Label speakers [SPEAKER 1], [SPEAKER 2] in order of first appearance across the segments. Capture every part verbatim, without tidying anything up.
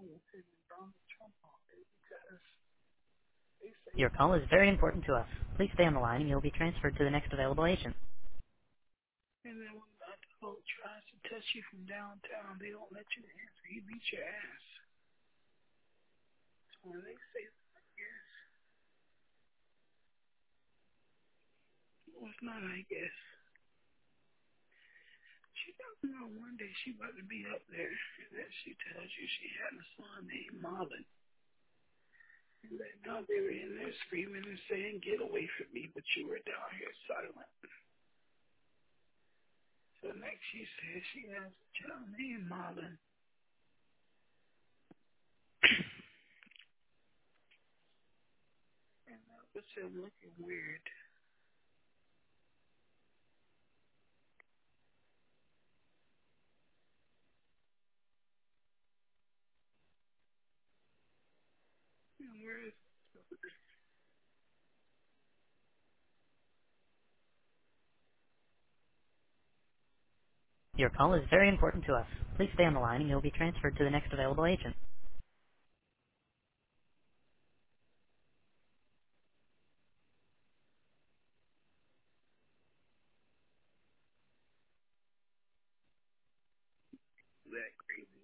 [SPEAKER 1] Your call is very important to us. Please stay on the line and you'll be transferred to the next available agent. And then when the dog tries to touch you from downtown, they don't let you answer. He beats your ass. So when they say, yes, well, it's not, I guess. She doesn't know one day she about to be up there, and then she tells you she had a son named Marlon. And that now they were in there screaming and saying, get away from me, but you were down here silent. So next she says she has a child named Marlon. And that was him looking weird. And where is Your call is very important to us. Please stay on the line and you'll be transferred to the next available agent. that crazy?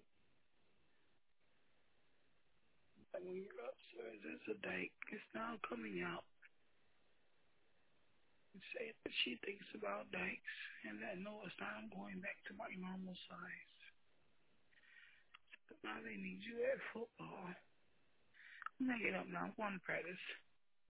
[SPEAKER 1] Like when you're upstairs, there's a dike. It's now coming out and say that she thinks about dikes and that no, it's not. I'm going back to my normal size. But now they need you at football. I'm gonna get up now. I'm going to practice.